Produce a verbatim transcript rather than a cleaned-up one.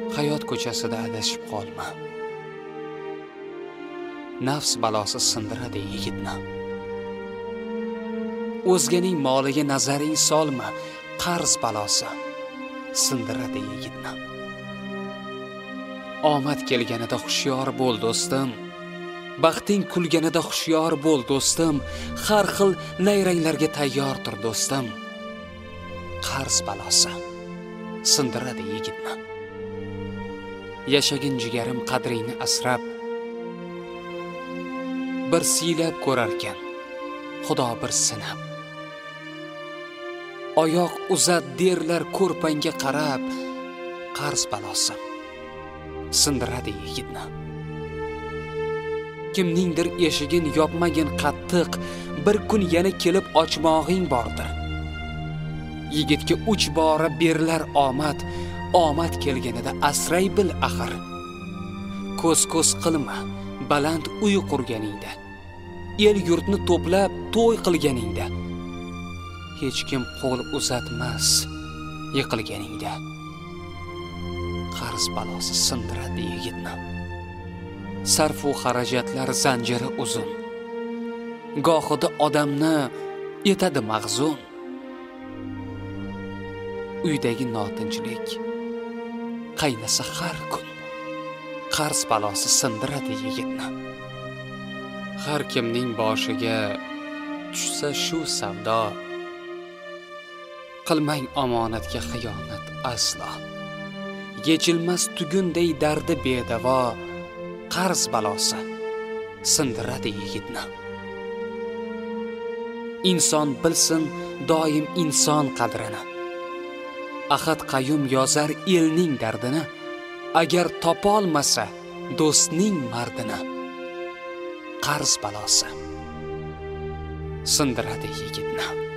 hayot ko'chasida adashib qolma. Nafs balosi sindiradi yigitni. O'zganing moliga nazaring solma, qarz balosi sindiradi yigitni. Omad kelganida hushyor bo'l do'stim. Baxting kulganida hushyor bo'l do'stim. Har xil nayranglarga tayyor tur do'stim. Qarz balosi sindiradi yigitni. Yashagin jigarim qadringni asrab, bir siylab ko'rarkan Xudo bir sinab. Oyoq uzat derlar ko'rpangga qarab, qarz balosi sindiradi yigitni. Kimningdir eshigin yopmagin qattiq, bir kun yana kelib ochmog'ing bordir. Yigitga uch bora berilar omad, omad kelganida asray bil axir. Ko'z-ko'z qilma, baland uy qurganingda, el yurtni to'plab to'y qilganingda, hech kim qo'l uzatmas yiqilganingda. Qarz balosi sindiradi yigitni. Sarfu xarajatlar zanjiri uzun, gohida odamni etadi mag'zun. Uydagi notinchlik qaynasa har kun, qarz balosi sindiradi yigitni. Har kimning boshiga tushsa shu savdo, qilmang omonatga xiyonat aslo. Yechilmas tugunday dardi bedavo, qarz balosi sindiradi yigitni. Inson bilsin doim inson qadrini. Ahad qayyum yozar elning dardini, agar topolmasa do'stning mardini. Qarz balosi sindiradi yigitni.